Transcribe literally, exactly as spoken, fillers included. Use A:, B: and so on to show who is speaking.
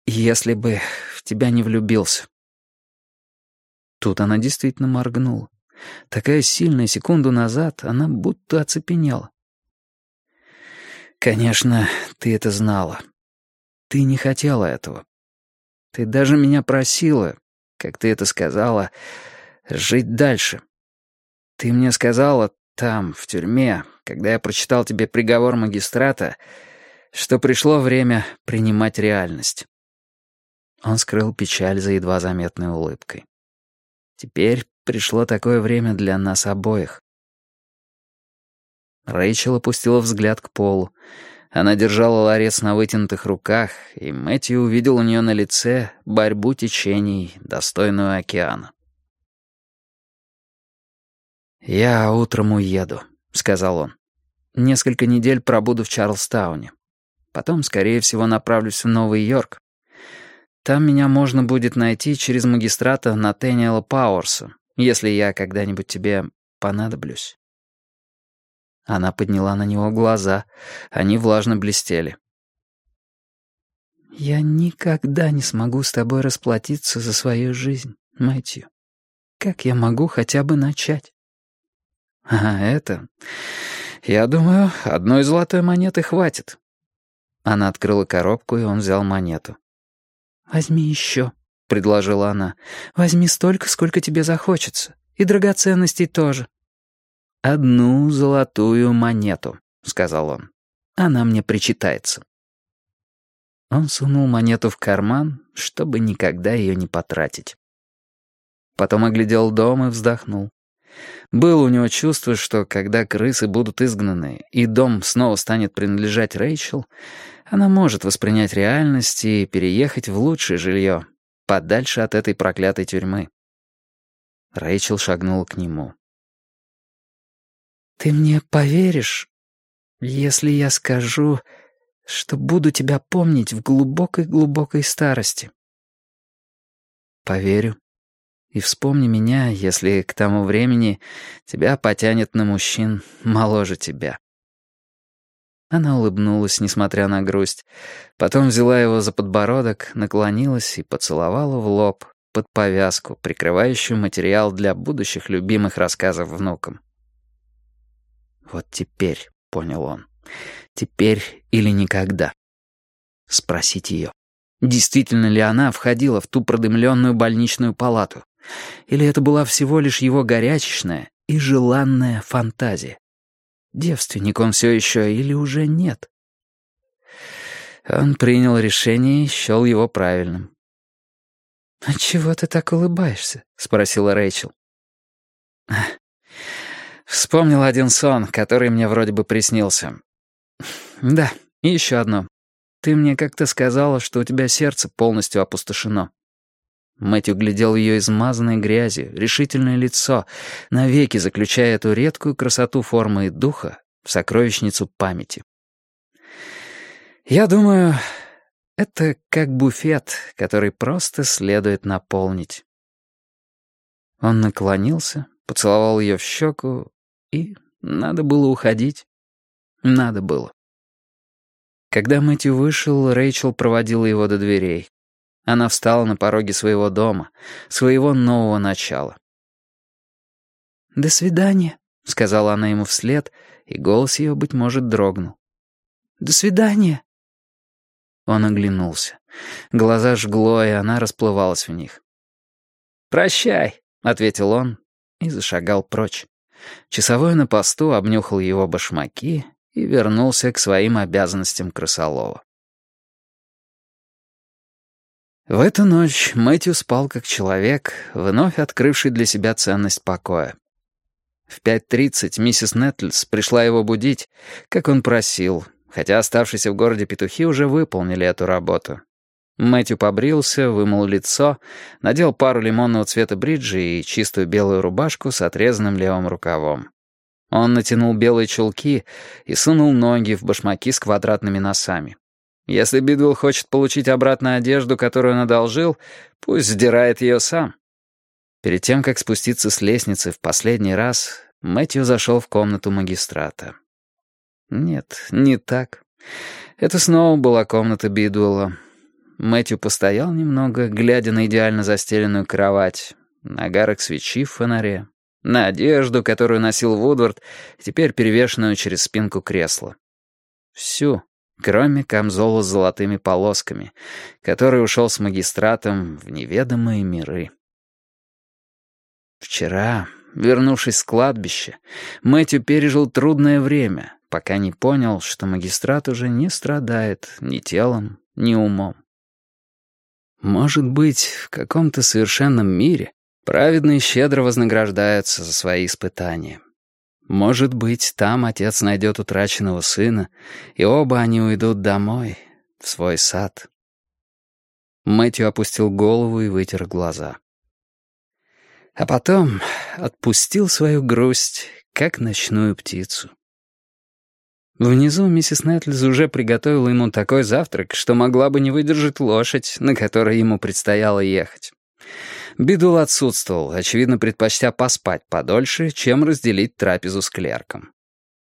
A: если бы в тебя не влюбился». Тут она действительно моргнула. Такая сильная секунду назад она будто оцепенела. «Конечно, ты это знала. Ты не хотела этого. Ты даже меня просила, как ты это сказала, жить дальше. Ты мне сказала там, в тюрьме, когда я прочитал тебе приговор магистрата, что пришло время принимать реальность». Он скрыл печаль за едва заметной улыбкой. «Теперь пришло такое время для нас обоих». Рэйчел опустила взгляд к полу. Она держала ларец на вытянутых руках, и Мэтью увидел у нее на лице борьбу течений, достойную океана. «Я утром уеду», — сказал он. «Несколько недель пробуду в Чарльстауне. Потом, скорее всего, направлюсь в Новый Йорк. Там меня можно будет найти через магистрата Натэниэла Пауэрса, если я когда-нибудь тебе понадоблюсь». Она подняла на него глаза. Они влажно блестели. «Я никогда не смогу с тобой расплатиться за свою жизнь, Мэтью. Как я могу хотя бы начать?» «А это... Я думаю, одной золотой монеты хватит». Она открыла коробку, и он взял монету. «Возьми еще», — предложила она. «Возьми столько, сколько тебе захочется. И драгоценностей тоже». «Одну золотую монету», — сказал он. «Она мне причитается». Он сунул монету в карман, чтобы никогда ее не потратить. Потом оглядел дом и вздохнул. Было у него чувство, что когда крысы будут изгнаны и дом снова станет принадлежать Рэйчел, она может воспринять реальность и переехать в лучшее жилье, подальше от этой проклятой тюрьмы. Рэйчел шагнула к нему. «Ты мне поверишь, если я скажу, что буду тебя помнить в глубокой-глубокой старости?» «Поверю. И вспомни меня, если к тому времени тебя потянет на мужчин моложе тебя». Она улыбнулась, несмотря на грусть. Потом взяла его за подбородок, наклонилась и поцеловала в лоб под повязку, прикрывающую материал для будущих любимых рассказов внукам. «Вот теперь», — понял он, — «теперь или никогда». Спросить ее, действительно ли она входила в ту продымленную больничную палату, или это была всего лишь его горячечная и желанная фантазия. Девственник он все еще или уже нет? Он принял решение и счел его правильным. «Отчего ты так улыбаешься?» — спросила Рэйчел. «Вспомнил один сон, который мне вроде бы приснился. Да, и еще одно. Ты мне как-то сказала, что у тебя сердце полностью опустошено». Мэтью глядел ее измазанной грязью, решительное лицо, навеки заключая эту редкую красоту формы и духа в сокровищницу памяти. «Я думаю, это как буфет, который просто следует наполнить». Он наклонился, поцеловал ее в щеку, и надо было уходить. Надо было. Когда Мэтью вышел, Рэйчел проводила его до дверей. Она встала на пороге своего дома, своего нового начала. «До свидания», — сказала она ему вслед, и голос ее, быть может, дрогнул. «До свидания». Он оглянулся. Глаза жгло, и она расплывалась в них. «Прощай», — ответил он и зашагал прочь. Часовой на посту обнюхал его башмаки и вернулся к своим обязанностям крысолова. В эту ночь Мэтью спал как человек, вновь открывший для себя ценность покоя. В пять тридцать миссис Нетлс пришла его будить, как он просил, хотя оставшиеся в городе петухи уже выполнили эту работу. Мэтью побрился, вымыл лицо, надел пару лимонного цвета бриджи и чистую белую рубашку с отрезанным левым рукавом. Он натянул белые чулки и сунул ноги в башмаки с квадратными носами. Если Бидвелл хочет получить обратно одежду, которую он одолжил, пусть сдирает ее сам. Перед тем, как спуститься с лестницы в последний раз, Мэтью зашел в комнату магистрата. Нет, не так. Это снова была комната Бидвелла. Мэтью постоял немного, глядя на идеально застеленную кровать, на огарок свечи в фонаре, на одежду, которую носил Вудвард, теперь перевешенную через спинку кресла. Всю, кроме камзола с золотыми полосками, который ушел с магистратом в неведомые миры. Вчера, вернувшись с кладбища, Мэтью пережил трудное время, пока не понял, что магистрат уже не страдает ни телом, ни умом. Может быть, в каком-то совершенном мире праведные щедро вознаграждаются за свои испытания. Может быть, там отец найдет утраченного сына, и оба они уйдут домой, в свой сад. Мэтью опустил голову и вытер глаза. А потом отпустил свою грусть, как ночную птицу. Внизу миссис Нетлз уже приготовила ему такой завтрак, что могла бы не выдержать лошадь, на которой ему предстояло ехать. Бидул отсутствовал, очевидно, предпочтя поспать подольше, чем разделить трапезу с клерком.